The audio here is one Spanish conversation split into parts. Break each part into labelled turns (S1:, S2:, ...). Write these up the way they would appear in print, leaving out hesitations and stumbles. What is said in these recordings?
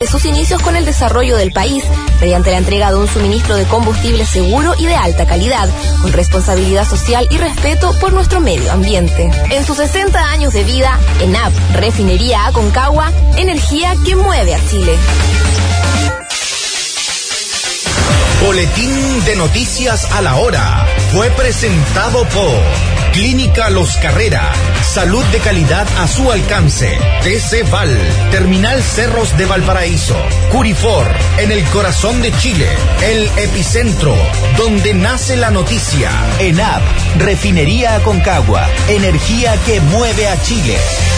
S1: sus inicios con el desarrollo del país, mediante la entrega de un suministro de combustible seguro y de alta calidad, con responsabilidad social y respeto por nuestro medio ambiente. En sus 60 años de vida, ENAP, Refinería Aconcagua, energía que mueve a Chile.
S2: Boletín de Noticias a la Hora fue presentado por Clínica Los Carrera, salud de calidad a su alcance. TC Val, Terminal Cerros de Valparaíso. Curifor, en el corazón de Chile, el epicentro, donde nace la noticia.
S3: ENAP, Refinería Aconcagua, energía que mueve a Chile.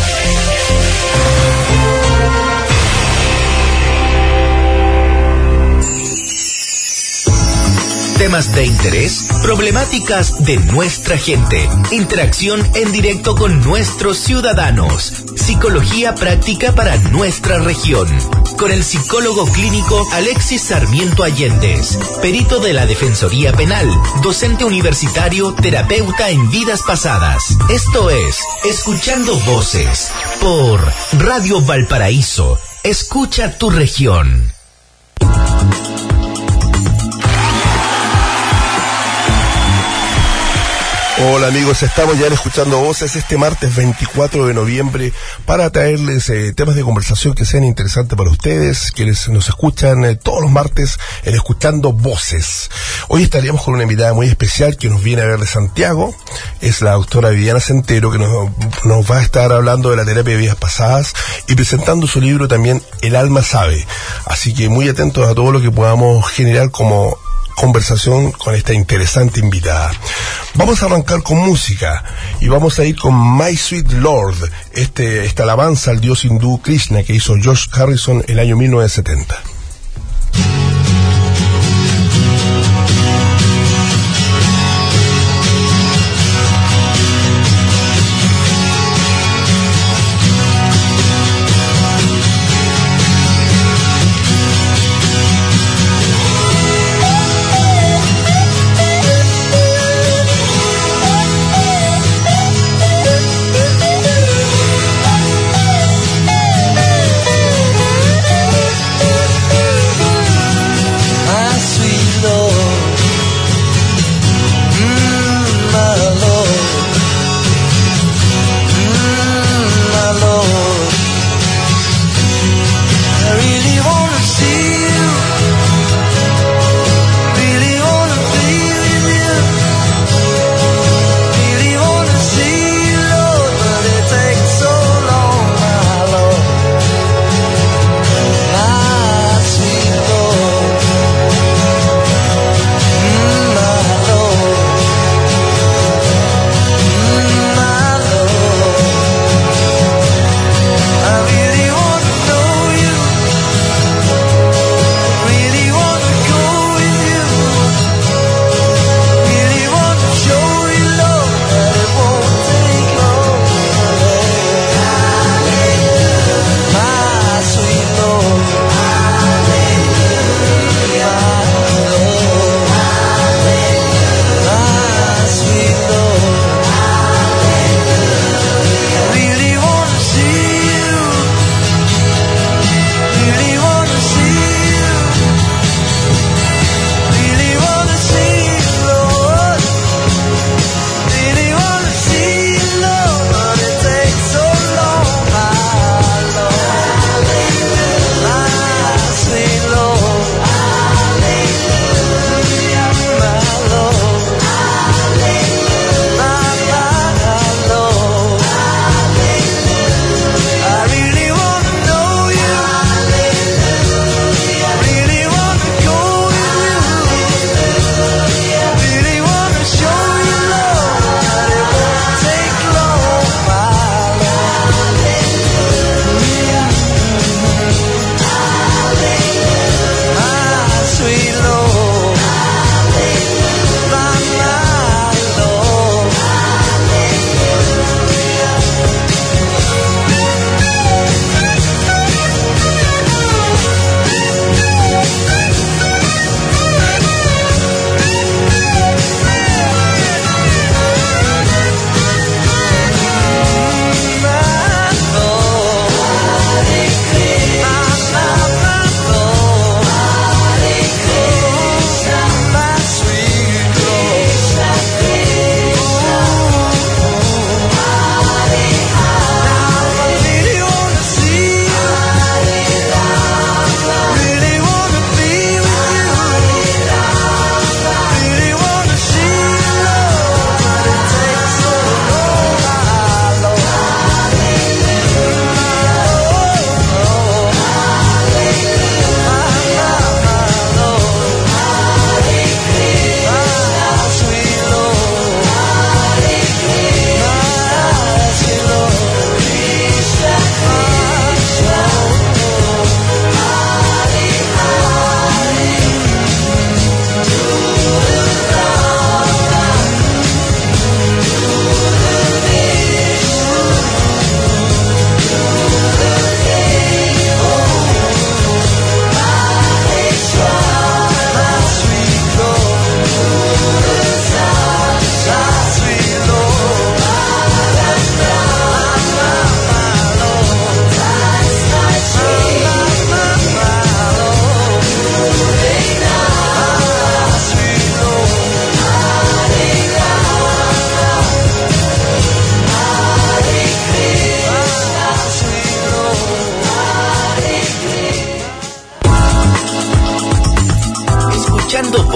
S2: Temas de interés, problemáticas de nuestra gente, interacción en directo con nuestros ciudadanos, psicología práctica para nuestra región, con el psicólogo clínico Alexis Sarmiento Allendez, perito de la Defensoría Penal, docente universitario, terapeuta en vidas pasadas. Esto es Escuchando Voces, por Radio Valparaíso. Escucha tu región.
S4: Hola amigos, estamos ya Escuchando Voces este martes 24 de noviembre para traerles temas de conversación que sean interesantes para ustedes, quienes nos escuchan todos los martes en Escuchando Voces. Hoy estaríamos con una invitada muy especial que nos viene a ver de Santiago, es la doctora Viviana Centero, que nos va a estar hablando de la terapia de vidas pasadas y presentando su libro también El alma sabe. Así que muy atentos a todo lo que podamos generar como conversación con esta interesante invitada. Vamos a arrancar con música y vamos a ir con My Sweet Lord, esta alabanza al dios hindú Krishna que hizo George Harrison el año 1970.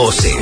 S2: voces.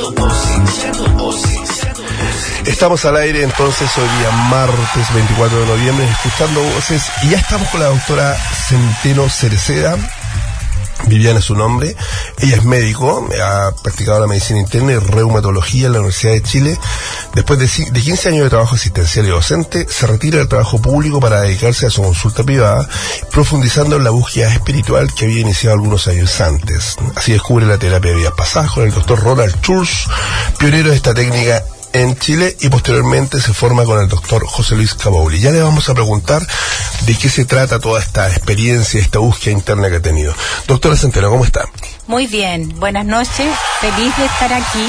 S4: Estamos al aire entonces hoy día martes 24 de noviembre, escuchando voces, y ya estamos con la doctora Centeno Cereceda. Viviana es su nombre. Ella es médico, ha practicado la medicina interna y reumatología en la Universidad de Chile. Después de 15 años de trabajo asistencial y docente, se retira del trabajo público para dedicarse a su consulta privada, profundizando en la búsqueda espiritual que había iniciado algunos años antes. Así descubre la terapia de vidas pasadas con el doctor Ronald Schulz, pionero de esta técnica en Chile, y posteriormente se forma con el doctor José Luis Cabaulli. Ya le vamos a preguntar de qué se trata toda esta experiencia, esta búsqueda interna que ha tenido. Doctora Centeno, ¿cómo está?
S5: Muy bien, buenas noches, feliz de estar aquí.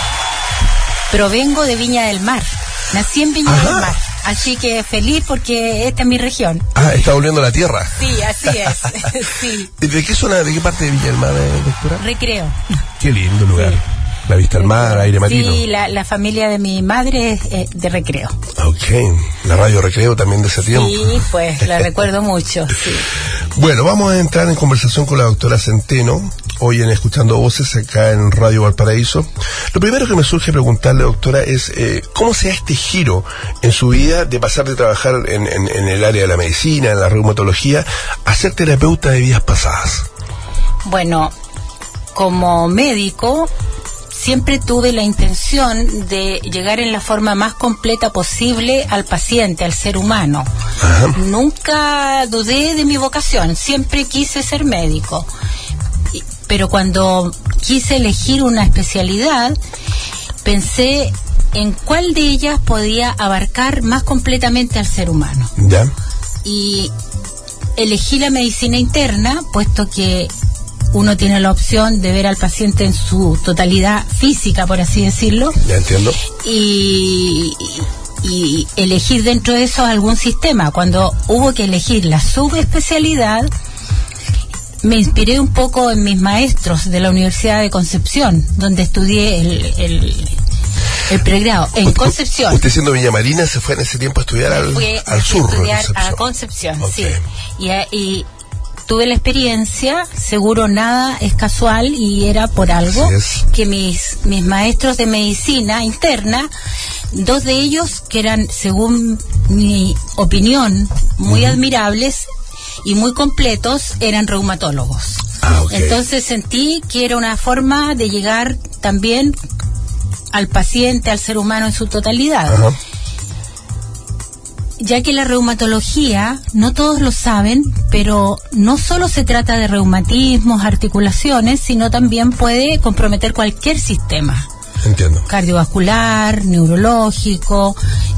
S5: Provengo de Viña del Mar, nací en Viña del Mar, así que feliz porque esta es mi región.
S4: Está volviendo a la tierra.
S5: Sí, así es. Sí.
S4: ¿De qué zona, de qué parte de Viña del Mar, doctora?
S5: Recreo.
S4: Qué lindo lugar. Sí. La vista al mar, aire marino.
S5: Sí, la familia de mi madre es de Recreo.
S4: Ok, la radio Recreo también de ese tiempo.
S5: Sí, pues la recuerdo mucho, sí.
S4: Bueno, vamos a entrar en conversación con la doctora Centeno, hoy en Escuchando Voces, acá en Radio Valparaíso. Lo primero que me surge preguntarle, doctora, es ¿cómo se da este giro en su vida de pasar de trabajar en el área de la medicina, en la reumatología, a ser terapeuta de vidas pasadas?
S5: Bueno, como médico siempre tuve la intención de llegar en la forma más completa posible al paciente, al ser humano. Ajá. Nunca dudé de mi vocación, siempre quise ser médico. Pero cuando quise elegir una especialidad, pensé en cuál de ellas podía abarcar más completamente al ser humano.
S4: ¿Ya?
S5: Y elegí la medicina interna, puesto que uno tiene la opción de ver al paciente en su totalidad física, por así decirlo.
S4: Ya entiendo.
S5: Y elegir dentro de eso algún sistema. Cuando hubo que elegir la subespecialidad, me inspiré un poco en mis maestros de la Universidad de Concepción, donde estudié el pregrado, en Concepción.
S4: ¿Usted siendo Viña Marina se fue en ese tiempo a estudiar al sur?
S5: A estudiar a Concepción, okay. Sí. Y tuve la experiencia, seguro nada es casual y era por algo, que mis maestros de medicina interna, dos de ellos que eran, según mi opinión, muy admirables y muy completos, eran reumatólogos. Okay. Entonces sentí que era una forma de llegar también al paciente, al ser humano en su totalidad. Ajá. Ya que la reumatología, no todos lo saben, pero no solo se trata de reumatismos, articulaciones, sino también puede comprometer cualquier sistema.
S4: Entiendo.
S5: Cardiovascular, neurológico,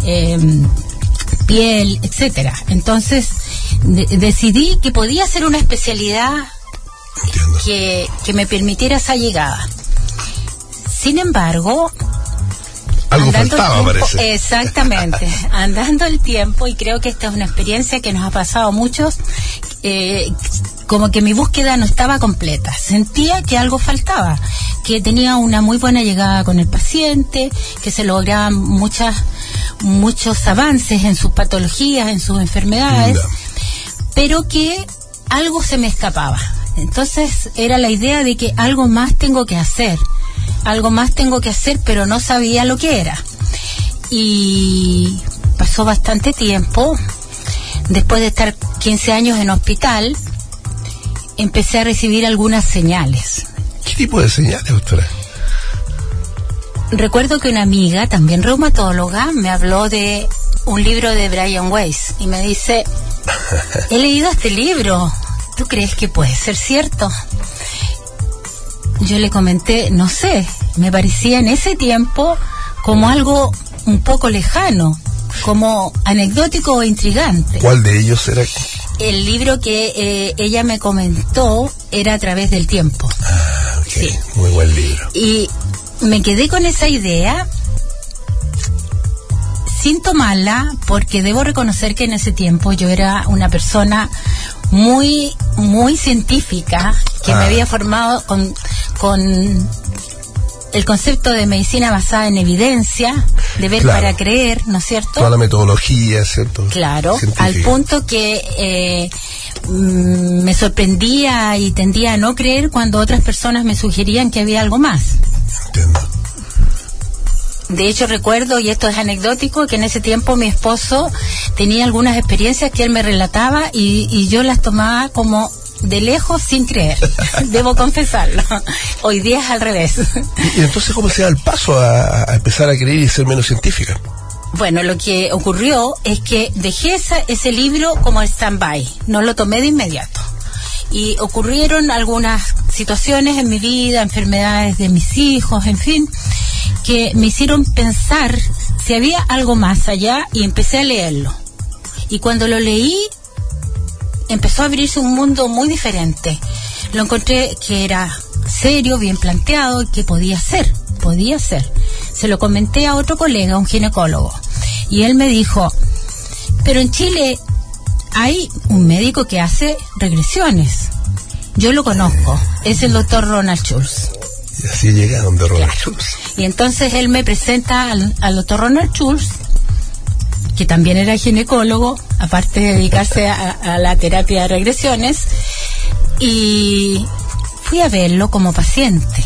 S5: piel, etcétera. Entonces, decidí que podía ser una especialidad que me permitiera esa llegada. Sin embargo,
S4: algo faltaba, parece.
S5: Exactamente. Andando el tiempo, y creo que esta es una experiencia que nos ha pasado a muchos, como que mi búsqueda no estaba completa. Sentía que algo faltaba, que tenía una muy buena llegada con el paciente, que se lograban muchos avances en sus patologías, en sus enfermedades, pero que algo se me escapaba. Entonces era la idea de que algo más tengo que hacer, pero no sabía lo que era. Y pasó bastante tiempo. Después de estar 15 años en hospital, empecé a recibir algunas señales.
S4: ¿Qué tipo de señales, doctora?
S5: Recuerdo que una amiga, también reumatóloga, me habló de un libro de Brian Weiss y me dice: he leído este libro, ¿tú crees que puede ser cierto? Yo le comenté, no sé, me parecía en ese tiempo como algo un poco lejano, como anecdótico o intrigante.
S4: ¿Cuál de ellos era?
S5: El libro que ella me comentó era A través del tiempo.
S4: Okay. Sí. Muy buen libro.
S5: Y me quedé con esa idea sin tomarla, porque debo reconocer que en ese tiempo yo era una persona muy científica, que me había formado con el concepto de medicina basada en evidencia, de ver para creer, ¿no es cierto?
S4: Toda la metodología, ¿cierto?
S5: Claro, científica. Al punto que me sorprendía y tendía a no creer cuando otras personas me sugerían que había algo más.
S4: Entiendo.
S5: De hecho, recuerdo, y esto es anecdótico, que en ese tiempo mi esposo tenía algunas experiencias que él me relataba y yo las tomaba como de lejos sin creer. Debo confesarlo. Hoy día es al revés.
S4: ¿Y entonces cómo se da el paso a empezar a creer y ser menos científica?
S5: Bueno, lo que ocurrió es que dejé ese libro como stand-by. No lo tomé de inmediato. Y ocurrieron algunas situaciones en mi vida, enfermedades de mis hijos, en fin, que me hicieron pensar si había algo más allá y empecé a leerlo. Y cuando lo leí, empezó a abrirse un mundo muy diferente. Lo encontré que era serio, bien planteado y que podía ser. Se lo comenté a otro colega, un ginecólogo, y él me dijo, pero en Chile hay un médico que hace regresiones. Yo lo conozco, es el doctor Ronald Schulz.
S4: Y así llegaron de Ronald Schulz.
S5: Y entonces él me presenta al doctor Ronald Schulz, que también era ginecólogo, aparte de dedicarse a la terapia de regresiones, y fui a verlo como paciente.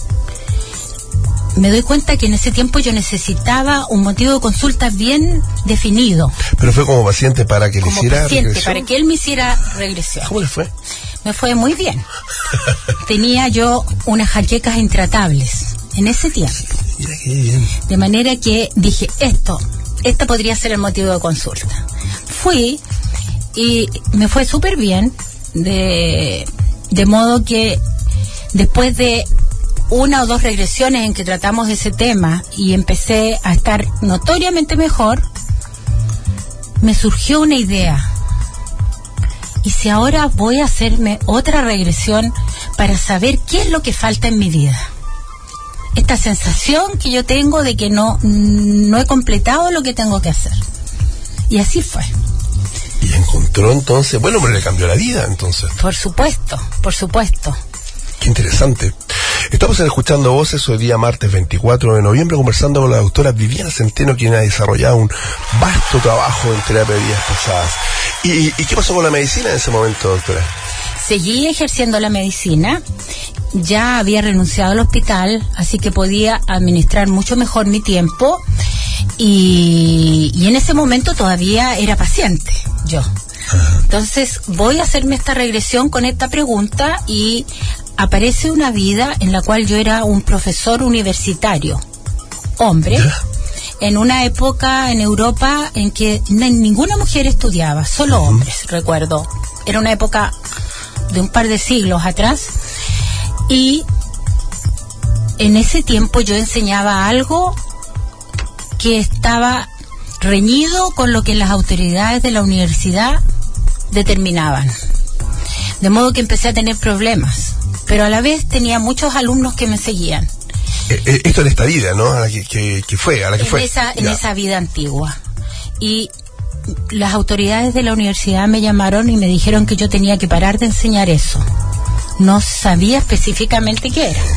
S5: Me doy cuenta que en ese tiempo yo necesitaba un motivo de consulta bien definido.
S4: ¿Pero fue como paciente para que le hiciera regresión?
S5: Para que él me hiciera regresión.
S4: ¿Cómo le fue?
S5: Me fue muy bien. Tenía yo unas jaquecas intratables en ese tiempo.
S4: Mira qué bien.
S5: De manera que dije, esta podría ser el motivo de consulta. Fui y me fue súper bien, de modo que después de una o dos regresiones en que tratamos ese tema y empecé a estar notoriamente mejor, me surgió una idea. ¿Y si ahora voy a hacerme otra regresión para saber qué es lo que falta en mi vida? Esta sensación que yo tengo de que no he completado lo que tengo que hacer. Y así fue.
S4: Y encontró entonces, bueno, pero le cambió la vida entonces.
S5: Por supuesto.
S4: Qué interesante. Estamos escuchando Voces hoy día martes 24 de noviembre conversando con la doctora Viviana Centeno, quien ha desarrollado un vasto trabajo en terapia de vidas pasadas. ¿Y qué pasó con la medicina en ese momento, doctora?
S5: Seguí ejerciendo la medicina, ya había renunciado al hospital, así que podía administrar mucho mejor mi tiempo y en ese momento todavía era paciente yo. Entonces voy a hacerme esta regresión con esta pregunta y aparece una vida en la cual yo era un profesor universitario, hombre, en una época en Europa en que ninguna mujer estudiaba, solo hombres, recuerdo. Era una época de un par de siglos atrás y en ese tiempo yo enseñaba algo que estaba reñido con lo que las autoridades de la universidad determinaban. De modo que empecé a tener problemas, pero a la vez tenía muchos alumnos que me seguían.
S4: Esto en esta vida, ¿no? A la que fue.
S5: En esa vida antigua. Y las autoridades de la universidad me llamaron y me dijeron que yo tenía que parar de enseñar eso. No sabía específicamente qué era.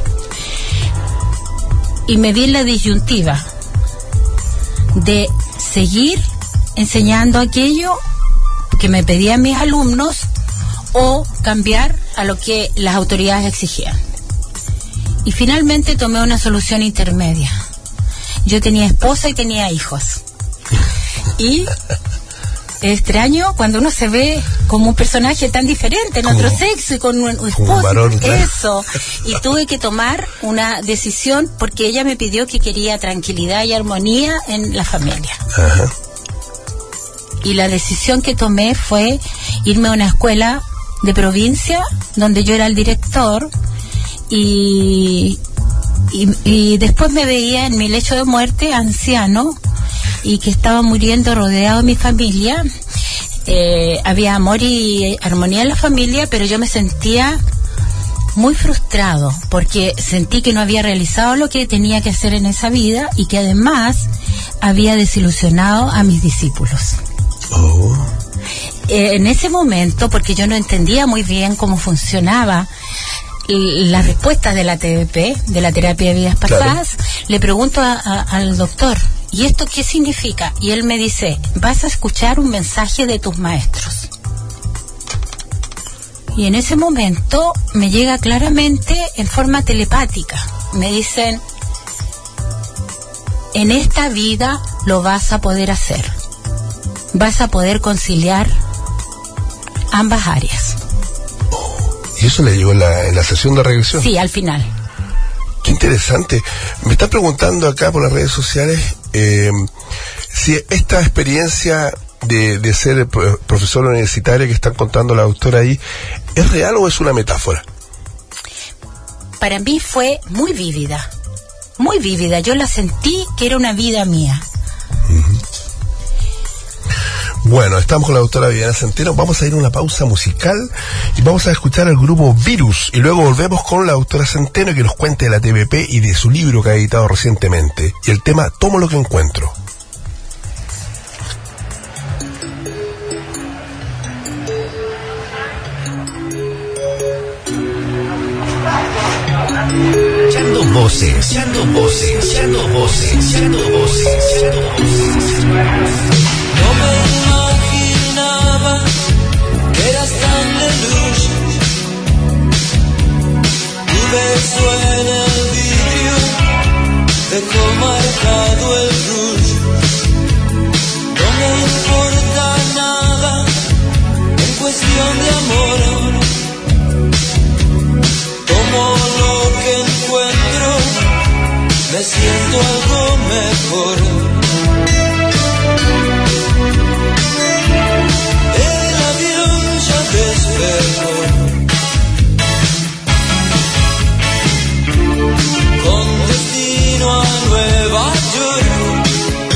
S5: Y me vi en la disyuntiva de seguir enseñando aquello que me pedían mis alumnos o cambiar a lo que las autoridades exigían. Y finalmente tomé una solución intermedia. Yo tenía esposa y tenía hijos. Y es extraño cuando uno se ve como un personaje tan diferente en otro sexo y con un esposo.
S4: Varón, claro.
S5: Eso. Y tuve que tomar una decisión porque ella me pidió que quería tranquilidad y armonía en la familia.
S4: Ajá.
S5: Y la decisión que tomé fue irme a una escuela de provincia donde yo era el director y después me veía en mi lecho de muerte anciano y que estaba muriendo rodeado de mi familia. Había amor y armonía en la familia, pero yo me sentía muy frustrado porque sentí que no había realizado lo que tenía que hacer en esa vida y que además había desilusionado a mis discípulos. En ese momento, porque yo no entendía muy bien cómo funcionaba las respuestas de la TVP, de la terapia de vidas pasadas, claro, le pregunto al doctor, ¿y esto qué significa? Y él me dice, vas a escuchar un mensaje de tus maestros. Y en ese momento me llega claramente en forma telepática. me dicen, en esta vida lo vas a poder hacer. Vas a poder conciliar ambas áreas.
S4: ¿Y eso le llegó en la sesión de regresión?
S5: Sí, al final.
S4: Qué interesante. Me están preguntando acá por las redes sociales si esta experiencia de ser profesora universitaria que están contando la doctora ahí, ¿es real o es una metáfora?
S5: Para mí fue muy vívida. Muy vívida. Yo la sentí que era una vida mía.
S4: Uh-huh. Bueno, estamos con la doctora Viviana Centeno. Vamos a ir a una pausa musical y vamos a escuchar al grupo Virus y luego volvemos con la doctora Centeno que nos cuente de la TVP y de su libro que ha editado recientemente y el tema Tomo lo que encuentro.
S2: Echando voces, echando voces, echando voces, echando voces, echando voces.
S6: No me imaginaba que eras tan de luz. Tu beso en el vidrio dejó marcado el cruz. No me importa nada en cuestión de amor. Tomo lo que encuentro, me siento algo mejor. El avión ya despegó, con destino a Nueva York.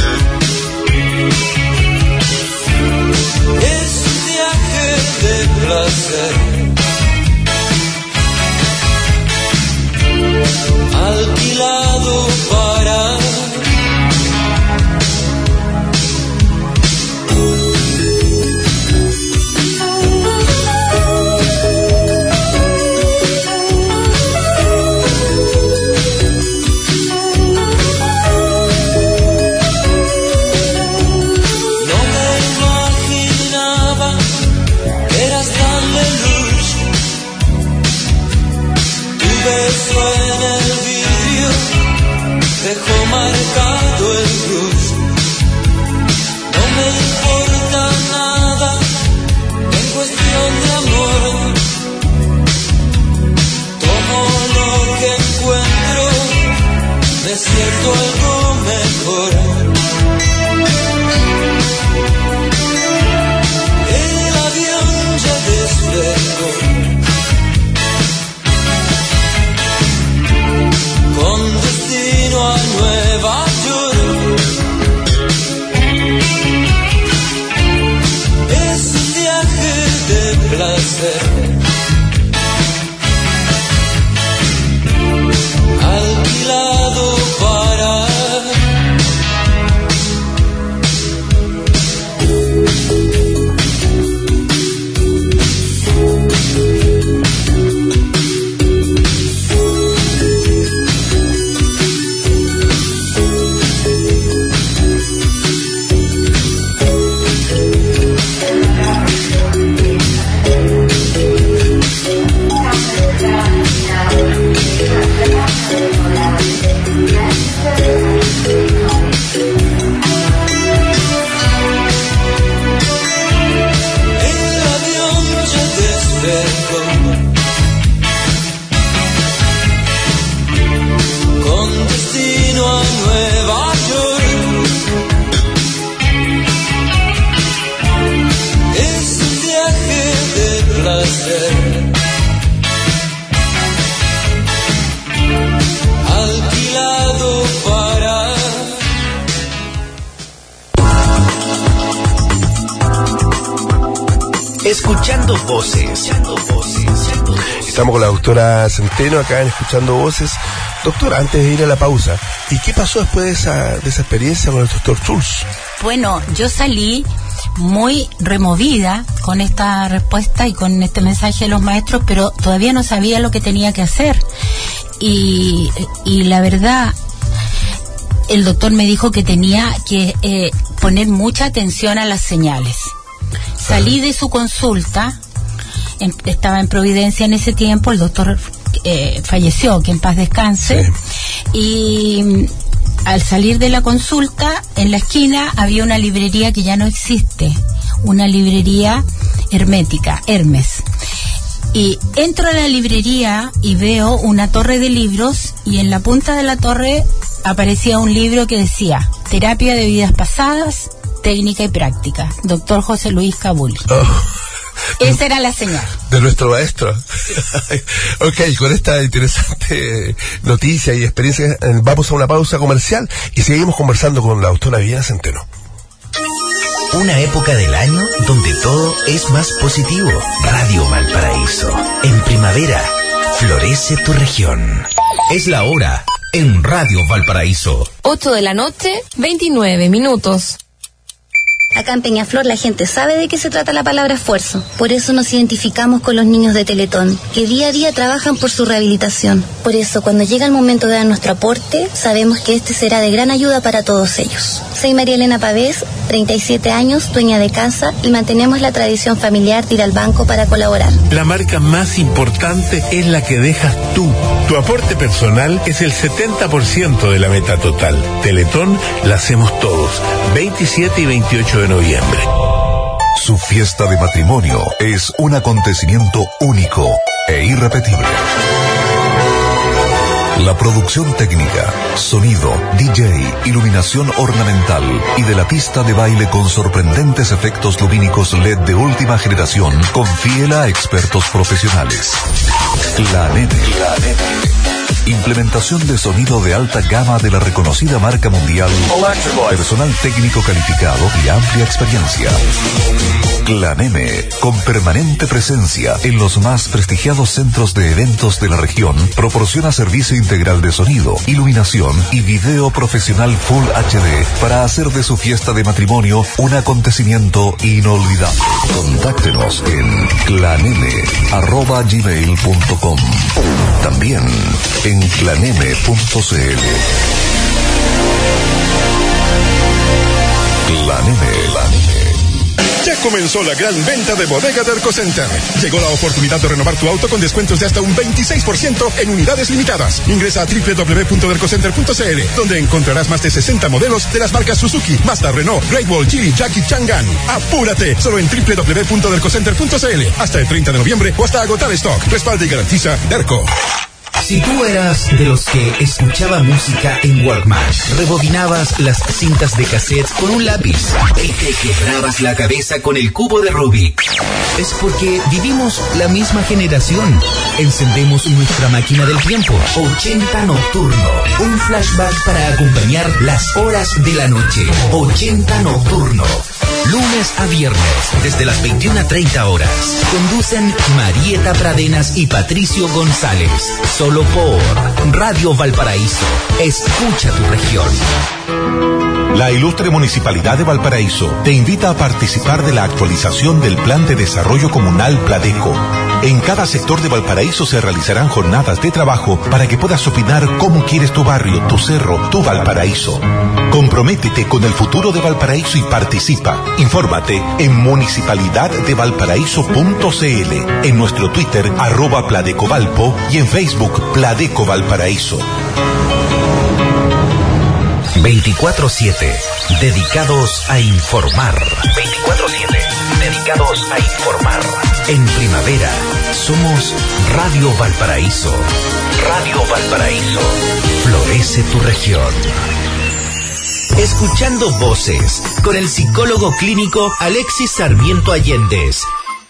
S6: Es un viaje de placer. Alquilado para no me imaginaba que eras tan de luz. Tu beso en el vidrio dejó marcado el cruz. No me importa nada en cuestión de amor. Tomo lo que encuentro, me siento algo mejor. El avión ya despegó, con destino a Nueva York. Es un viaje de placer. Alquilado para con destino a Nueva York. Es un viaje de placer. Alquilado para
S2: Escuchando voces, echando voces, echando voces.
S4: Estamos con la doctora Centeno acá en Escuchando Voces. Doctora, antes de ir a la pausa, ¿y qué pasó después de esa experiencia con el doctor Schulz?
S5: Bueno, yo salí muy removida con esta respuesta y con este mensaje de los maestros, pero todavía no sabía lo que tenía que hacer. Y la verdad, el doctor me dijo que tenía que poner mucha atención a las señales. Salí de su consulta, estaba en Providencia en ese tiempo, el doctor falleció, que en paz descanse, y al salir de la consulta, en la esquina había una librería que ya no existe, una librería hermética, Hermes. Y entro a la librería y veo una torre de libros, y en la punta de la torre aparecía un libro que decía Terapia de vidas pasadas, técnica y práctica, doctor José Luis Cabuli. Esa era la señal
S4: de nuestro maestro. Ok, con esta interesante noticia y experiencia vamos a una pausa comercial y seguimos conversando con la doctora Viviana Centeno.
S2: Una época del año donde todo es más positivo. Radio Valparaíso. En primavera, florece tu región. Es la hora en Radio Valparaíso.
S1: 8:29 p.m.
S7: Acá en Peñaflor la gente sabe de qué se trata la palabra esfuerzo. Por eso nos identificamos con los niños de Teletón, que día a día trabajan por su rehabilitación. Por eso, cuando llega el momento de dar nuestro aporte, sabemos que este será de gran ayuda para todos ellos. Soy María Elena Pavés, 37 años, dueña de casa, y mantenemos la tradición familiar de ir al banco para colaborar.
S8: La marca más importante es la que dejas tú. Tu aporte personal es el 70% de la meta total. Teletón la hacemos todos. 27 y 28 de noviembre.
S9: Su fiesta de matrimonio es un acontecimiento único e irrepetible. La producción técnica, sonido, DJ, iluminación ornamental y de la pista de baile con sorprendentes efectos lumínicos LED de última generación confíe a expertos profesionales. La Nene. Implementación de sonido de alta gama de la reconocida marca mundial, personal técnico calificado y amplia experiencia. Claneme, con permanente presencia en los más prestigiados centros de eventos de la región, proporciona servicio integral de sonido, iluminación y video profesional Full HD para hacer de su fiesta de matrimonio un acontecimiento inolvidable. Contáctenos en claneme@gmail.com. También en claneme.cl. Claneme.
S10: Ya comenzó la gran venta de Bodega de Arcocenter. Llegó la oportunidad de renovar tu auto con descuentos de hasta un 26% en unidades limitadas. Ingresa a www.dercocenter.cl, donde encontrarás más de 60 modelos de las marcas Suzuki, Mazda, Renault, Great Wall, Geely, Jack y Chang'an. ¡Apúrate! Solo en www.dercocenter.cl hasta el 30 de noviembre o hasta agotar stock. Respalda y garantiza Derco.
S2: Si tú eras de los que escuchaba música en Walkman, rebobinabas las cintas de cassette con un lápiz y te quebrabas la cabeza con el cubo de Rubik, es porque vivimos la misma generación. Encendemos nuestra máquina del tiempo. 80 Nocturno, un flashback para acompañar las horas de la noche. 80 Nocturno, lunes a viernes, desde las 21:30 horas. Conducen Marieta Pradenas y Patricio González. Solo por Radio Valparaíso. Escucha tu región.
S11: La ilustre Municipalidad de Valparaíso te invita a participar de la actualización del Plan de Desarrollo Comunal Pladeco. En cada sector de Valparaíso se realizarán jornadas de trabajo para que puedas opinar cómo quieres tu barrio, tu cerro, tu Valparaíso. Comprométete con el futuro de Valparaíso y participa. Infórmate en municipalidaddevalparaíso.cl, en nuestro Twitter @pladecovalpo y en Facebook Pladeco Valparaíso.
S2: 24/7, dedicados a informar. 24/7, dedicados a informar. En primavera, somos Radio Valparaíso. Radio Valparaíso, florece tu región. Escuchando voces, con el psicólogo clínico Alexis Sarmiento Allendez.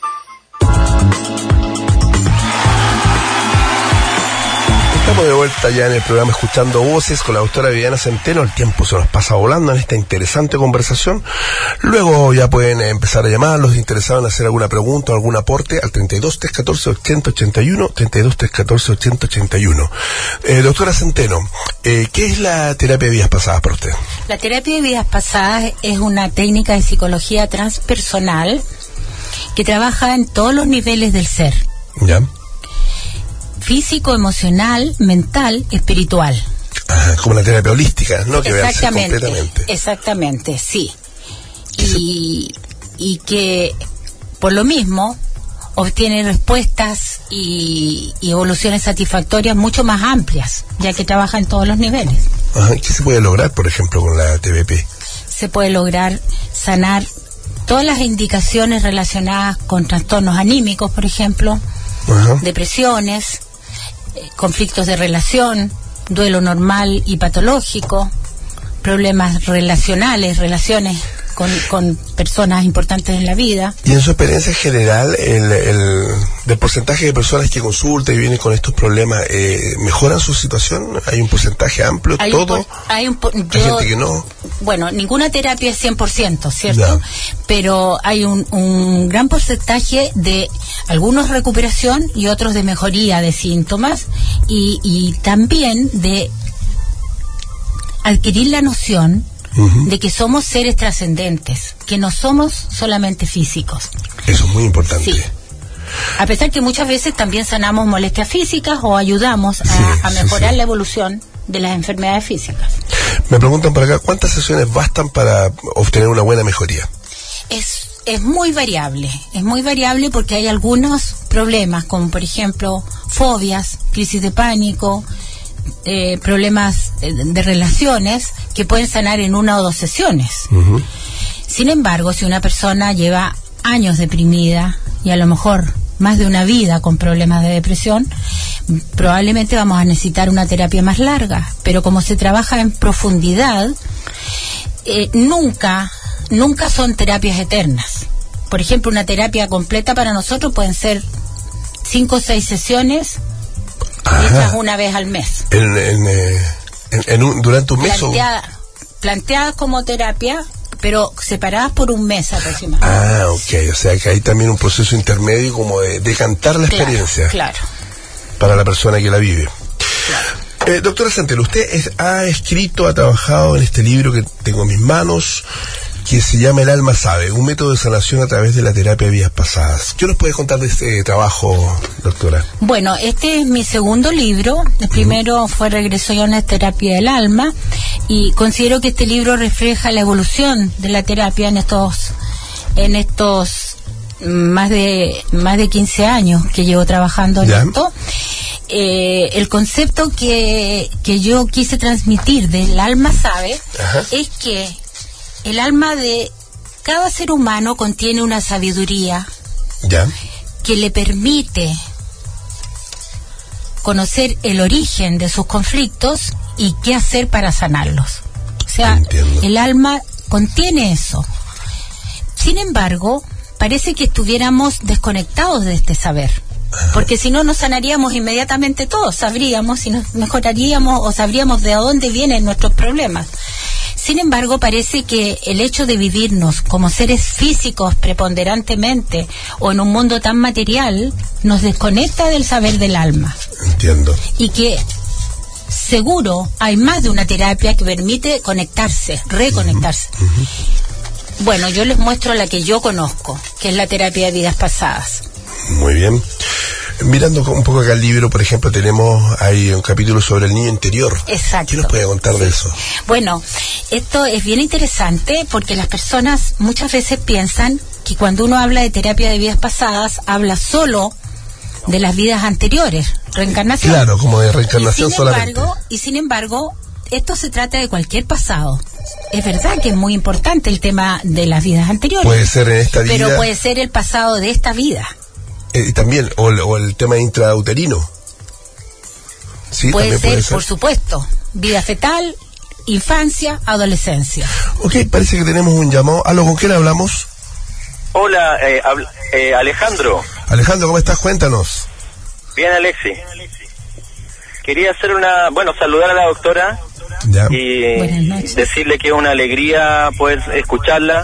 S4: Estamos de vuelta ya en el programa Escuchando Voces con la doctora Viviana Centeno. El tiempo se nos pasa volando en esta interesante conversación. Luego ya pueden empezar a llamar los interesados en hacer alguna pregunta o algún aporte al 32-314-8081, 32-314-8081. Doctora Centeno, ¿qué es la terapia de vidas pasadas para usted?
S5: La terapia de vidas pasadas es una técnica de psicología transpersonal que trabaja en todos los niveles del ser.
S4: ¿Ya?
S5: Físico, emocional, mental, espiritual.
S4: Como la terapia holística, ¿no? Que
S5: exactamente,
S4: completamente.
S5: Exactamente, sí. Y que por lo mismo obtiene respuestas y evoluciones satisfactorias mucho más amplias, ya que trabaja en todos los niveles.
S4: Ajá. ¿Qué se puede lograr, por ejemplo, con la TBP?
S5: Se puede lograr sanar todas las indicaciones relacionadas con trastornos anímicos, por ejemplo, depresiones, conflictos de relación, duelo normal y patológico, problemas relacionales, relaciones con personas importantes en la vida.
S4: Y en su experiencia general, del porcentaje de personas que consultan y vienen con estos problemas, ¿mejoran su situación? ¿Hay un porcentaje amplio?
S5: ¿Hay
S4: gente que no?
S5: Bueno, ninguna terapia es 100%, ¿cierto?
S4: Ya.
S5: Pero hay un gran porcentaje de algunos recuperación y otros de mejoría de síntomas y también de adquirir la noción de que somos seres trascendentes, que no somos solamente físicos.
S4: Eso es muy importante.
S5: Sí. A pesar que muchas veces también sanamos molestias físicas o ayudamos a mejorar la evolución de las enfermedades físicas.
S4: Me preguntan por acá, ¿cuántas sesiones bastan para obtener una buena mejoría?
S5: Es muy variable porque hay algunos problemas, como por ejemplo fobias, crisis de pánico, problemas de relaciones que pueden sanar en 1 o 2 sesiones. Sin embargo, si una persona lleva años deprimida y a lo mejor más de una vida con problemas de depresión, probablemente vamos a necesitar una terapia más larga, pero como se trabaja en profundidad, nunca son terapias eternas. Por ejemplo, una terapia completa para nosotros pueden ser 5 o 6 sesiones hechas una vez al mes.
S4: ¿Durante un mes?
S5: Planteadas como terapia, pero separadas por un mes aproximadamente.
S4: Ok, o sea que hay también un proceso intermedio como de decantar la experiencia.
S5: Claro.
S4: Para la persona que la vive.
S5: Claro.
S4: Doctora Santelo, usted ha trabajado en este libro que tengo en mis manos, que se llama El alma sabe, un método de sanación a través de la terapia de vidas pasadas. ¿Qué nos puede contar de este trabajo, doctora?
S5: Bueno, este es mi segundo libro. El primero fue Regresiones, terapia del alma, y considero que este libro refleja la evolución de la terapia en estos más de 15 años que llevo trabajando en esto. El concepto que yo quise transmitir del alma sabe es que el alma de cada ser humano contiene una sabiduría que le permite conocer el origen de sus conflictos y qué hacer para sanarlos. O sea, el alma contiene eso. Sin embargo, parece que estuviéramos desconectados de este saber, porque si no nos sanaríamos inmediatamente todos, sabríamos y nos mejoraríamos o sabríamos de dónde vienen nuestros problemas. Sin embargo, parece que el hecho de vivirnos como seres físicos preponderantemente o en un mundo tan material nos desconecta del saber del alma.
S4: Entiendo.
S5: Y que seguro hay más de una terapia que permite conectarse, reconectarse. Bueno, yo les muestro la que yo conozco, que es la terapia de vidas pasadas.
S4: Muy bien. Mirando un poco acá el libro, por ejemplo, hay un capítulo sobre el niño interior.
S5: Exacto.
S4: ¿Qué nos puede contar de eso?
S5: Bueno, esto es bien interesante porque las personas muchas veces piensan que cuando uno habla de terapia de vidas pasadas, habla solo de las vidas anteriores, reencarnación.
S4: Claro, como de reencarnación solamente.
S5: Y sin embargo, esto se trata de cualquier pasado. Es verdad que es muy importante el tema de las vidas anteriores.
S4: Puede ser en esta vida.
S5: Pero puede ser el pasado de esta vida.
S4: Y también, o el tema intrauterino. Sí,
S5: puede ser, por supuesto. Vida fetal, infancia, adolescencia.
S4: Ok, parece que tenemos un llamado. ¿Aló, con quién hablamos?
S12: Hola, Alejandro.
S4: Alejandro, ¿cómo estás? Cuéntanos.
S12: Bien, Alexi. Quería hacer saludar a la doctora y decirle que es una alegría poder escucharla.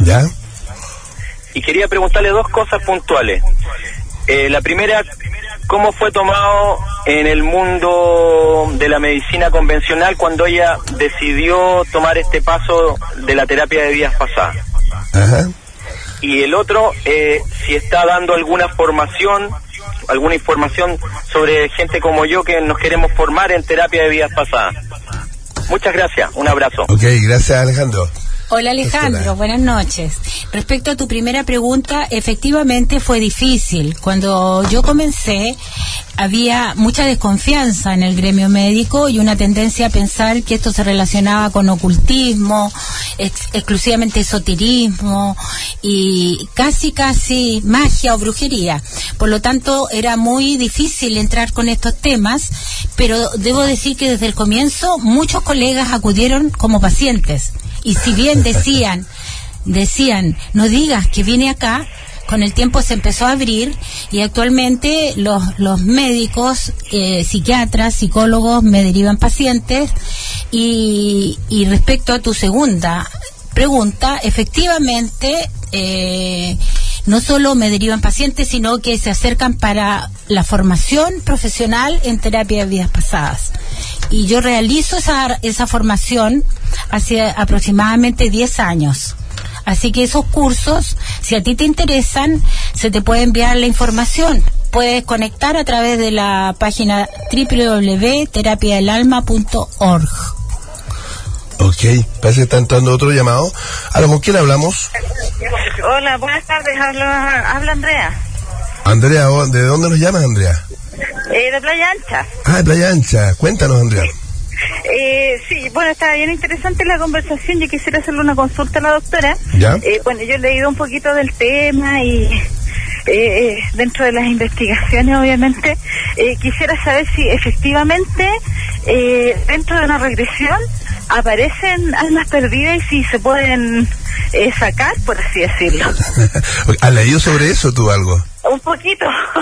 S12: Y quería preguntarle 2 cosas puntuales. La primera, ¿cómo fue tomado en el mundo de la medicina convencional cuando ella decidió tomar este paso de la terapia de vidas pasadas? Y el otro, si está dando alguna información sobre gente como yo que nos queremos formar en terapia de vidas pasadas. Muchas gracias, un abrazo.
S4: Ok, gracias, Alejandro.
S5: Hola Alejandro, buenas noches. Respecto a tu primera pregunta, efectivamente fue difícil. Cuando yo comencé, había mucha desconfianza en el gremio médico y una tendencia a pensar que esto se relacionaba con ocultismo, exclusivamente esoterismo y casi magia o brujería. Por lo tanto, era muy difícil entrar con estos temas, pero debo decir que desde el comienzo muchos colegas acudieron como pacientes. Y si bien decían, no digas que viene acá, con el tiempo se empezó a abrir y actualmente los médicos, psiquiatras, psicólogos me derivan pacientes. Y respecto a tu segunda pregunta, efectivamente, no solo me derivan pacientes, sino que se acercan para la formación profesional en terapia de vidas pasadas. Y yo realizo esa formación hace aproximadamente 10 años. Así que esos cursos, si a ti te interesan, se te puede enviar la información. Puedes conectar a través de la página www.terapiadelalma.org.
S4: Ok, parece que está entrando otro llamado. ¿Con quién hablamos?
S13: Hola, buenas tardes, habla Andrea.
S4: Andrea, ¿de dónde nos llamas, Andrea?
S13: De Playa Ancha.
S4: De Playa Ancha. Cuéntanos, Andrea.
S13: Sí, bueno, está bien interesante la conversación. Yo quisiera hacerle una consulta a la doctora.
S4: ¿Ya?
S13: Bueno, yo he leído un poquito del tema y dentro de las investigaciones, obviamente, quisiera saber si efectivamente dentro de una regresión aparecen almas perdidas y si se pueden sacar, por así decirlo.
S4: ¿Has leído sobre eso tú algo?
S13: Un poquito.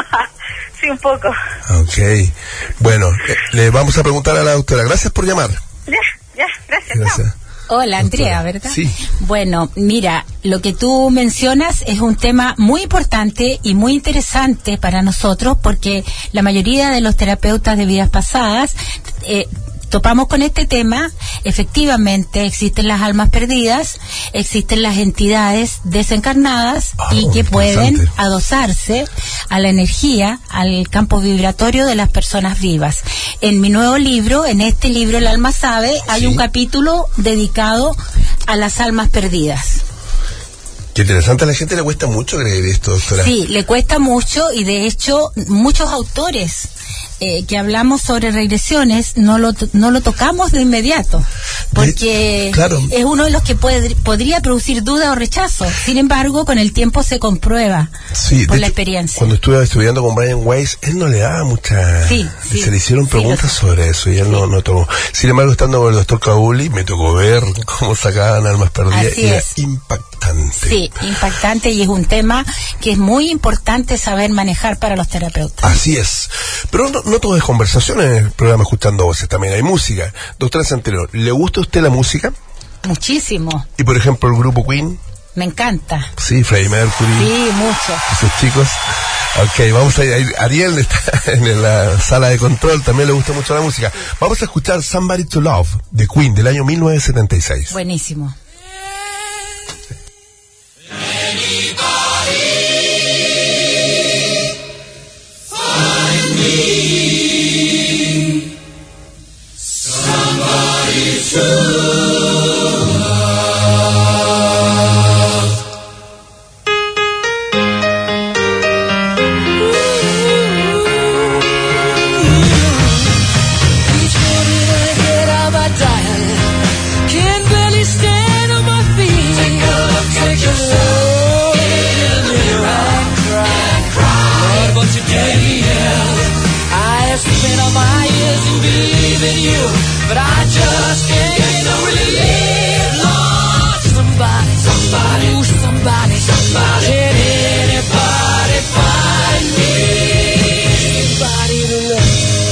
S13: Sí, un poco.
S4: Ok. Bueno, le vamos a preguntar a la doctora. Gracias por llamar.
S13: Ya, gracias.
S5: Hola, Andrea, ¿verdad?
S4: Sí.
S5: Bueno, mira, lo que tú mencionas es un tema muy importante y muy interesante para nosotros porque la mayoría de los terapeutas de vidas pasadas topamos con este tema. Efectivamente existen las almas perdidas, existen las entidades desencarnadas y que pueden adosarse a la energía, al campo vibratorio de las personas vivas. En mi nuevo libro, en este libro El alma sabe, hay un capítulo dedicado a las almas perdidas.
S4: Qué interesante, a la gente le cuesta mucho creer esto, doctora.
S5: Sí, le cuesta mucho y de hecho muchos autores que hablamos sobre regresiones no lo tocamos de inmediato porque es uno de los que podría producir duda o rechazo. Sin embargo, con el tiempo se comprueba por la experiencia.
S4: Cuando estuve estudiando con Brian Weiss, él no le daba mucha... se le hicieron preguntas sobre eso y él no tomó. Sin embargo, estando con el doctor Kabuli, me tocó ver cómo sacaban almas perdidas y era impactante.
S5: Sí, impactante, y es un tema que es muy importante saber manejar para los terapeutas.
S4: Así es. Pero no todo es conversación en el programa Escuchando Voces, también hay música. Doctora Santero, ¿le gusta a usted la música?
S5: Muchísimo.
S4: ¿Y por ejemplo el grupo Queen?
S5: Me encanta.
S4: Sí, Freddie Mercury.
S5: Sí, mucho.
S4: Esos chicos. Ok, vamos a ir. Ariel está en la sala de control, también le gusta mucho la música. Vamos a escuchar Somebody to Love de Queen del año 1976.
S5: Buenísimo.
S6: Somebody to but I just can't get no relief. Lord, somebody, ooh, somebody, can anybody find me? Somebody to love.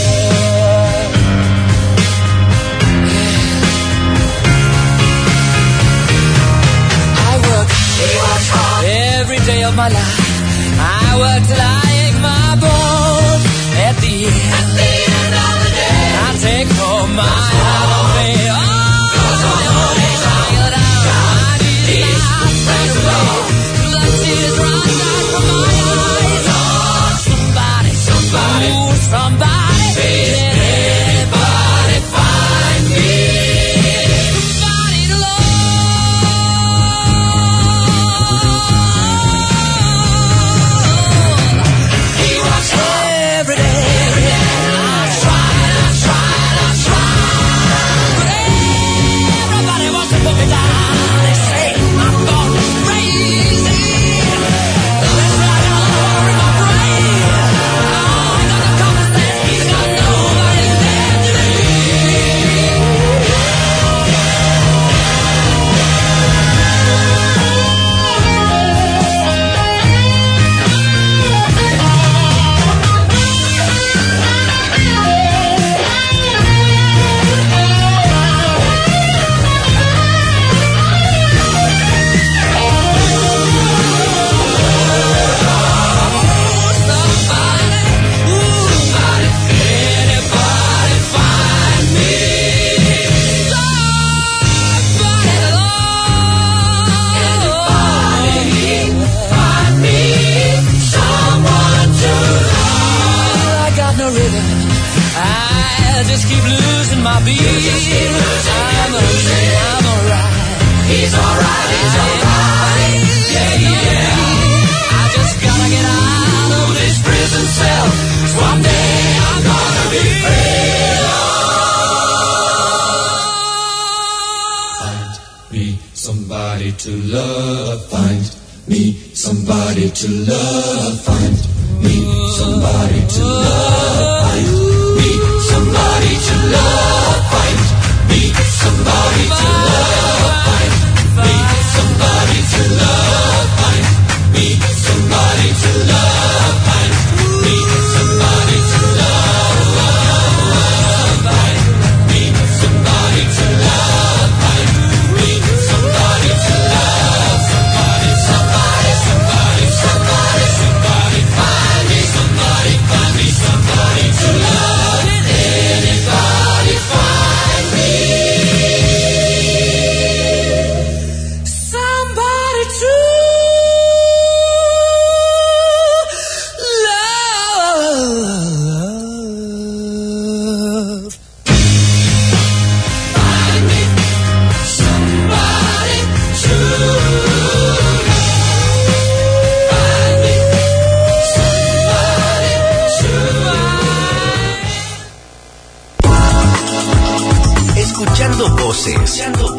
S6: I work every day of my life. I work till I ache my bones. At the end of the day, I take home my holiday. Oh, tired out, I need my friends away. The tears run down from my eyes. Oh, somebody, ooh, somebody, can anybody find me? Somebody to love. I just keep losing my beat. I'm alright. He's alright. He's alright. Yeah. I just gotta get out of this prison cell. Someday I'm gonna be free. Find me somebody to love. Find me somebody to love. Find me somebody to love. Find me somebody to love. Find me somebody to love. Find me somebody to love. Find me somebody to love. Find me somebody to love. Find me somebody to love. Find me somebody to love. Somebody, somebody, somebody, somebody, somebody. Find me somebody, find me somebody to love. Anybody find me somebody to love. Find me somebody to love. Find me somebody to
S2: Escuchando voces.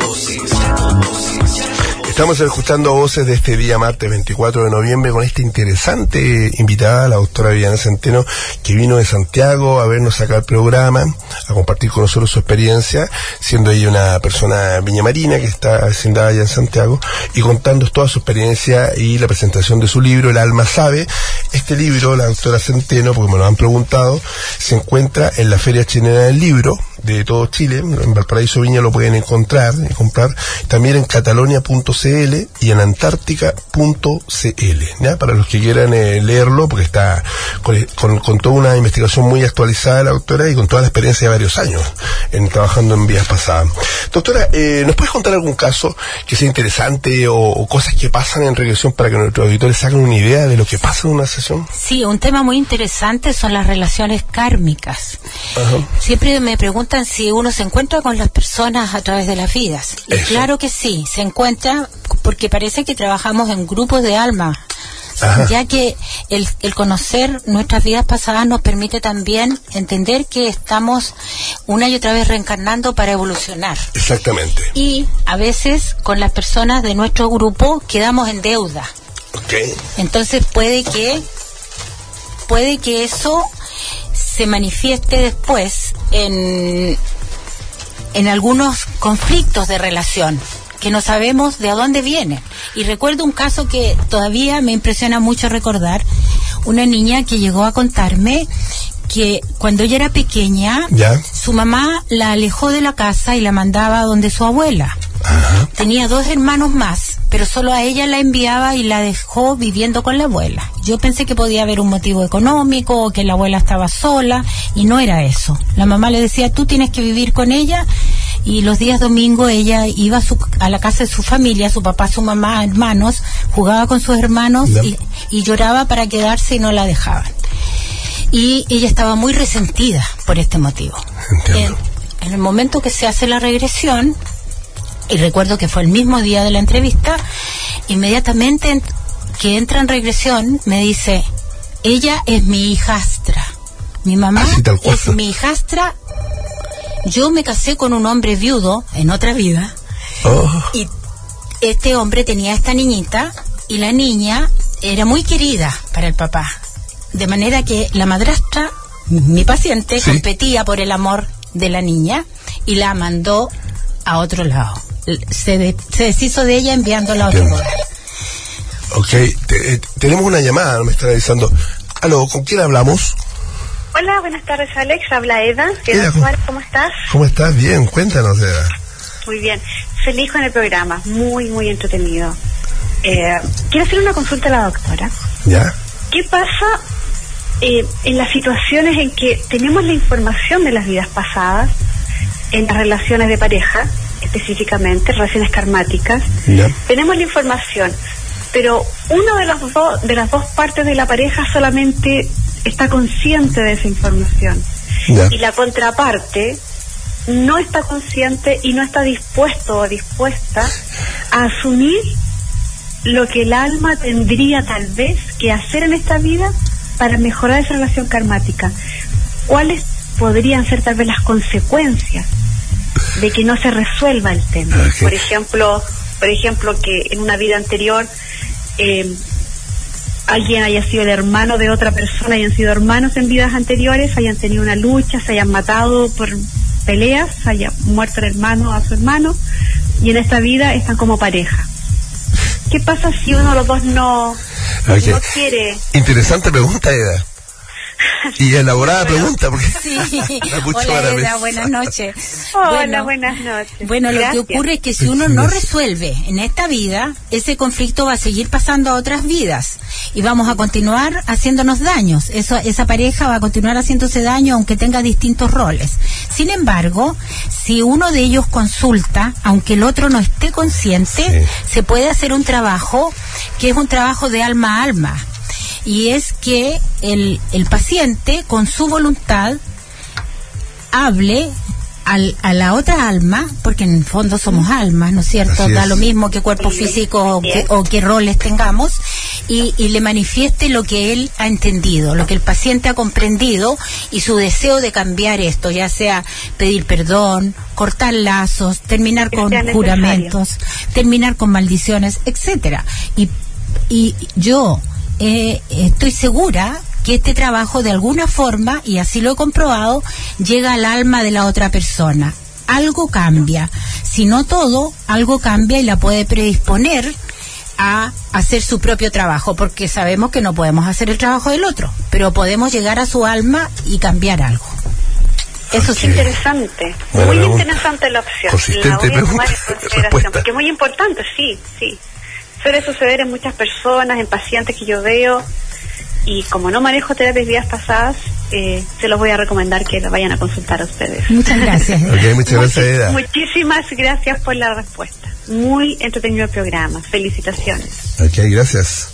S4: Estamos escuchando voces de este día martes 24 de noviembre con esta interesante invitada, la doctora Viviana Centeno, que vino de Santiago a vernos acá al programa, a compartir con nosotros su experiencia, siendo ella una persona viñamarina que está asentada allá en Santiago, y contando toda su experiencia y la presentación de su libro, El alma sabe. Este libro, la doctora Centeno, porque me lo han preguntado, se encuentra en la Feria Chilena del Libro de todo Chile. En Valparaíso Viña lo pueden encontrar y comprar, también en catalonia.cl y en antártica.cl, ¿ya? Para los que quieran leerlo, porque está con toda una investigación muy actualizada de la doctora y con toda la experiencia de varios años trabajando en vías pasadas. Doctora, ¿nos puedes contar algún caso que sea interesante o cosas que pasan en regresión para que nuestros auditores se hagan una idea de lo que pasa en una sesión?
S5: Sí, un tema muy interesante son las relaciones kármicas. Ajá. Siempre me preguntan si uno se encuentra con las personas a través de las vidas. Y claro que sí, se encuentra porque parece que trabajamos en grupos de alma. Ajá. Ya que el conocer nuestras vidas pasadas nos permite también entender que estamos una y otra vez reencarnando para evolucionar.
S4: Exactamente.
S5: Y a veces con las personas de nuestro grupo quedamos en deuda.
S4: Okay.
S5: Entonces puede que eso se manifieste después en algunos conflictos de relación que no sabemos de dónde vienen. Y recuerdo un caso que todavía me impresiona mucho recordar, una niña que llegó a contarme que cuando ella era pequeña, su mamá la alejó de la casa y la mandaba donde su abuela. Ajá. Tenía 2 hermanos más, pero solo a ella la enviaba y la dejó viviendo con la abuela. Yo pensé que podía haber un motivo económico o que la abuela estaba sola, y no era eso. La mamá le decía, tú tienes que vivir con ella, y los días domingos ella iba a la casa de su familia, su papá, su mamá, hermanos, jugaba con sus hermanos y lloraba para quedarse y no la dejaban. Y ella estaba muy resentida por este motivo. En el momento que se hace la regresión, y recuerdo que fue el mismo día de la entrevista, inmediatamente que entra en regresión me dice, ella es mi hijastra, mi mamá es mi hijastra, yo me casé con un hombre viudo en otra vida, y este hombre tenía esta niñita, y la niña era muy querida para el papá, de manera que la madrastra, mi paciente, competía por el amor de la niña y la mandó a otro lado. Se deshizo de ella enviándola a otro lugar.
S4: Ok, tenemos una llamada, me está avisando. Aló, ¿con quién hablamos?
S13: Hola, buenas tardes, Alex, habla Eda. ¿Cómo estás?
S4: ¿Cómo estás? Bien, cuéntanos, Eda.
S13: Muy bien, feliz con el programa, muy, muy entretenido. Quiero hacer una consulta a la doctora.
S4: ¿Ya?
S13: ¿Qué pasa en las situaciones en que tenemos la información de las vidas pasadas, en las relaciones de pareja, específicamente, relaciones karmáticas? ¿Ya? Tenemos la información, pero una de las dos partes de la pareja solamente está consciente de esa información.
S14: y la contraparte no está consciente y no está dispuesto o dispuesta a asumir lo que el alma tendría tal vez que hacer en esta vida para mejorar esa relación karmática. ¿Cuáles podrían ser tal vez las consecuencias de que no se resuelva el tema? Por ejemplo, que en una vida anterior alguien haya sido el hermano de otra persona, hayan sido hermanos en vidas anteriores, hayan tenido una lucha, se hayan matado por peleas, haya muerto el hermano a su hermano, y en esta vida están como pareja. ¿Qué pasa si uno de los dos no quiere?
S4: Interesante pregunta, Eda. Y elaborada pregunta, porque
S5: sí. Hola, Eda, buenas noches.
S14: Hola, buenas noches.
S5: Bueno, gracias. Lo que ocurre es que si uno no resuelve en esta vida, ese conflicto va a seguir pasando a otras vidas y vamos a continuar haciéndonos daños. Esa pareja va a continuar haciéndose daño aunque tenga distintos roles. Sin embargo, si uno de ellos consulta, aunque el otro no esté consciente, se puede hacer un trabajo que es un trabajo de alma a alma. Y es que el paciente, con su voluntad, hable a la otra alma, porque en el fondo somos almas, ¿no es cierto? Da lo mismo que cuerpo físico o qué roles tengamos, y le manifieste lo que él ha entendido, lo que el paciente ha comprendido, y su deseo de cambiar esto, ya sea pedir perdón, cortar lazos, terminar con juramentos, terminar con maldiciones, etcétera. Y yo estoy segura que este trabajo de alguna forma, y así lo he comprobado, llega al alma de la otra persona. Algo cambia. Si no todo, algo cambia y la puede predisponer a hacer su propio trabajo, porque sabemos que no podemos hacer el trabajo del otro, pero podemos llegar a su alma y cambiar algo.
S14: Eso es interesante. Muy interesante la opción.
S4: Consistente
S14: la voy a tomar en consideración, porque es muy importante, sí. Suele suceder en muchas personas, en pacientes que yo veo, y como no manejo terapias vidas pasadas, se los voy a recomendar que lo vayan a consultar a ustedes.
S5: Muchas gracias.
S4: Muchas gracias, Eda.
S14: Muchísimas gracias por la respuesta. Muy entretenido el programa. Felicitaciones.
S4: Gracias.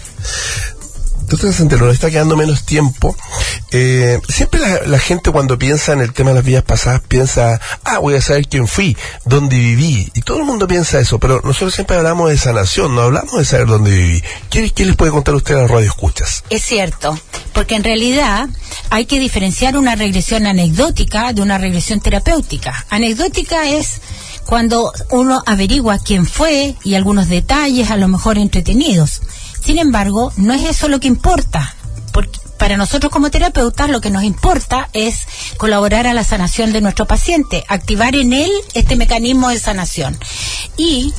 S4: Doctora Centeno, nos está quedando menos tiempo. Siempre la gente cuando piensa en el tema de las vidas pasadas piensa, voy a saber quién fui, dónde viví, y todo el mundo piensa eso, pero nosotros siempre hablamos de sanación, no hablamos de saber dónde viví. ¿Qué les puede contar usted a las radioescuchas?
S5: Es cierto, porque en realidad hay que diferenciar una regresión anecdótica de una regresión terapéutica. Anecdótica es cuando uno averigua quién fue y algunos detalles a lo mejor entretenidos. Sin embargo, no es eso lo que importa, porque para nosotros como terapeutas lo que nos importa es colaborar a la sanación de nuestro paciente, activar en él este mecanismo de sanación. ¿Y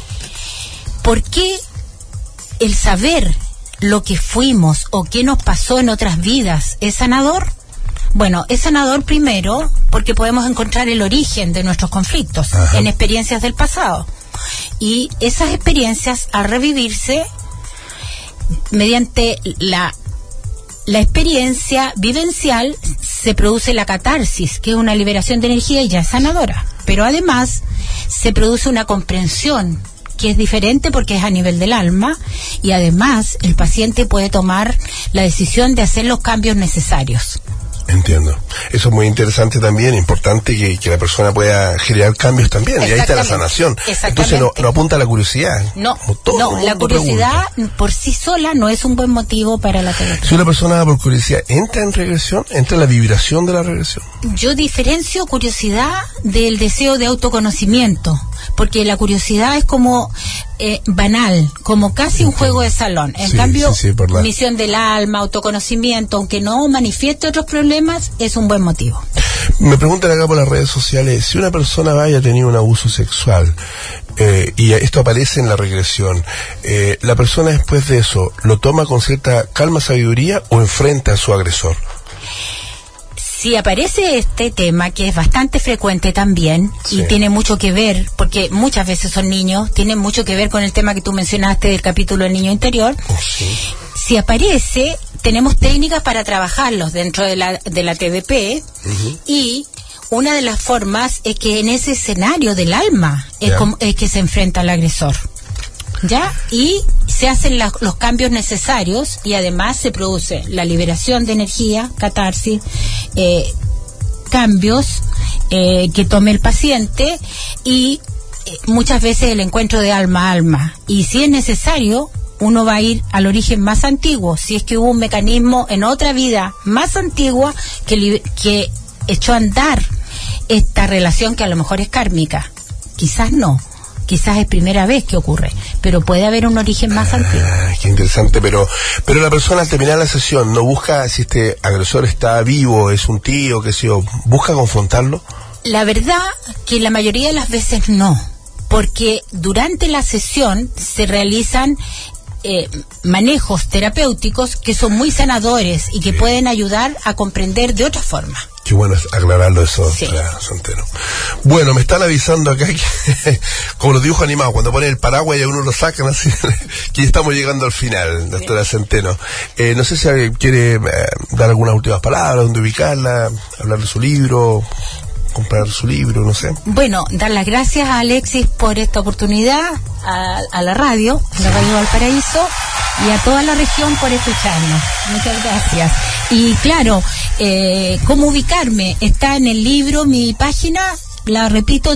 S5: por qué el saber lo que fuimos o qué nos pasó en otras vidas es sanador? Bueno, es sanador primero porque podemos encontrar el origen de nuestros conflictos en experiencias del pasado. Y esas experiencias, al revivirse, mediante la experiencia vivencial, se produce la catarsis, que es una liberación de energía y ya es sanadora. Pero además se produce una comprensión que es diferente porque es a nivel del alma, y además el paciente puede tomar la decisión de hacer los cambios necesarios.
S4: Entiendo. Eso es muy interesante también, importante que la persona pueda generar cambios también, y ahí está la sanación. Entonces no apunta a la curiosidad.
S5: No, la curiosidad por sí sola no es un buen motivo para la terapia.
S4: Si una persona por curiosidad entra en regresión, entra en la vibración de la regresión.
S5: Yo diferencio curiosidad del deseo de autoconocimiento, porque la curiosidad es como banal, como casi un juego de salón. En cambio, misión del alma, autoconocimiento, aunque no manifieste otros problemas, es un buen motivo.
S4: Me preguntan acá por las redes sociales, si una persona haya tenido un abuso sexual y esto aparece en la regresión, ¿la persona después de eso lo toma con cierta calma, sabiduría o enfrenta a su agresor?
S5: Si aparece este tema, que es bastante frecuente también, y tiene mucho que ver, porque muchas veces son niños, tiene mucho que ver con el tema que tú mencionaste del capítulo del niño interior. Si aparece, tenemos técnicas para trabajarlos dentro de la TDP, y una de las formas es que en ese escenario del alma es que se enfrenta al agresor. ¿Ya? Y se hacen los cambios necesarios, y además se produce la liberación de energía, catarsis, cambios que tome el paciente y muchas veces el encuentro de alma a alma. Y si es necesario, uno va a ir al origen más antiguo, si es que hubo un mecanismo en otra vida más antigua que echó a andar esta relación que a lo mejor es kármica. Quizás no, quizás es primera vez que ocurre, pero puede haber un origen más antiguo.
S4: Qué interesante, pero la persona al terminar la sesión no busca si este agresor está vivo, es un tío, qué sé yo, busca confrontarlo.
S5: La verdad que la mayoría de las veces no, porque durante la sesión se realizan manejos terapéuticos que son muy sanadores y que pueden ayudar a comprender de otra forma.
S4: Qué bueno aclararlo eso, doctora Centeno. Bueno, me están avisando acá que, como los dibujos animados, cuando ponen el paraguas y a uno lo sacan así, que ya estamos llegando al final, doctora Centeno. No sé si alguien quiere dar algunas últimas palabras, dónde ubicarla, hablar de su libro, comprar su libro, no sé.
S5: Bueno, dar las gracias a Alexis por esta oportunidad, a la radio Valparaíso, y a toda la región por escucharnos. Muchas gracias. Y claro, ¿cómo ubicarme? Está en el libro, mi página, la repito,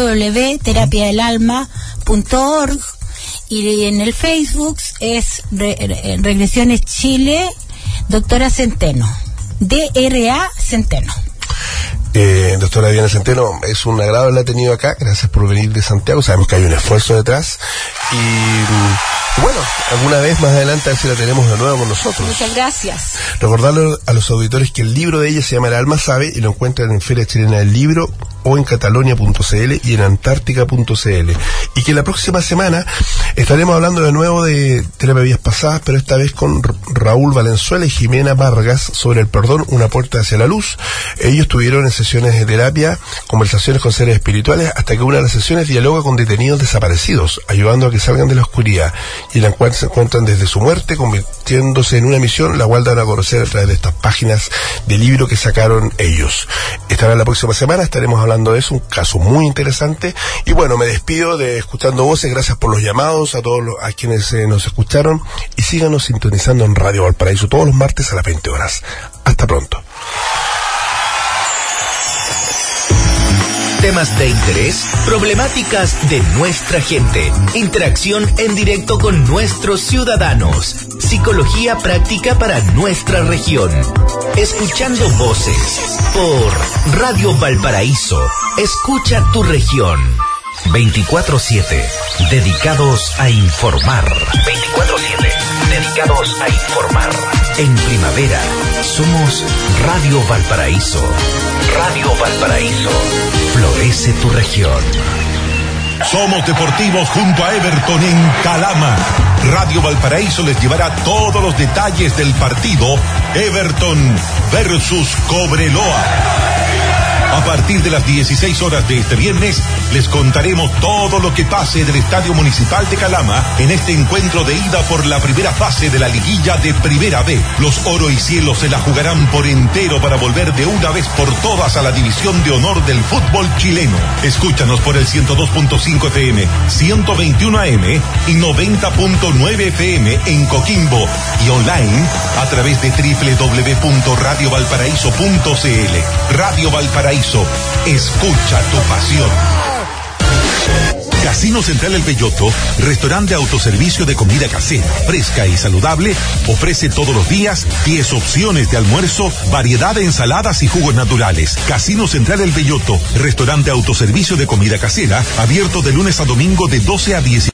S5: www.terapiadelalma.org, y en el Facebook es Regresiones Chile, doctora Centeno, DRA Centeno.
S4: Doctora Diana Centeno, es un agrado haberla tenido acá, gracias por venir de Santiago, sabemos que hay un esfuerzo detrás y bueno, alguna vez más adelante a ver si la tenemos de nuevo con nosotros.
S5: Muchas gracias.
S4: Recordarle a los auditores que el libro de ella se llama El Alma Sabe y lo encuentran en Feria Chilena del Libro o en catalonia.cl y en antártica.cl, y que la próxima semana estaremos hablando de nuevo de terapia vías pasadas, pero esta vez con Raúl Valenzuela y Jimena Vargas sobre el perdón, una puerta hacia la luz. Ellos tuvieron en sesiones de terapia conversaciones con seres espirituales hasta que una de las sesiones dialoga con detenidos desaparecidos, ayudando a que salgan de la oscuridad, y en la cual se encuentran desde su muerte, convirtiéndose en una misión, la cual dan a conocer a través de estas páginas de libro que sacaron ellos. Estará la próxima semana, estaremos hablando de eso, un caso muy interesante. Y bueno, me despido de Escuchando Voces, gracias por los llamados, a todos a quienes nos escucharon, y síganos sintonizando en Radio Valparaíso todos los martes a las 20 horas. Hasta pronto.
S2: Temas de interés, problemáticas de nuestra gente, interacción en directo con nuestros ciudadanos, psicología práctica para nuestra región. Escuchando Voces por Radio Valparaíso. Escucha tu región. 24/7, dedicados a informar. 24/7, dedicados a informar. En primavera, somos Radio Valparaíso. Radio Valparaíso. Florece tu región.
S11: Somos deportivos junto a Everton en Calama. Radio Valparaíso les llevará todos los detalles del partido Everton versus Cobreloa. A partir de las 16 horas de este viernes, les contaremos todo lo que pase del Estadio Municipal de Calama en este encuentro de ida por la primera fase de la liguilla de Primera B. Los Oro y Cielo se la jugarán por entero para volver de una vez por todas a la división de honor del fútbol chileno. Escúchanos por el 102.5 FM, 121 AM y 90.9 FM en Coquimbo y online a través de www.radiovalparaíso.cl. Radio Valparaíso. Escucha tu pasión. Casino Central El Belloto, restaurante de autoservicio de comida casera, fresca y saludable, ofrece todos los días 10 opciones de almuerzo, variedad de ensaladas y jugos naturales. Casino Central El Belloto, restaurante de autoservicio de comida casera, abierto de lunes a domingo de 12 a 10.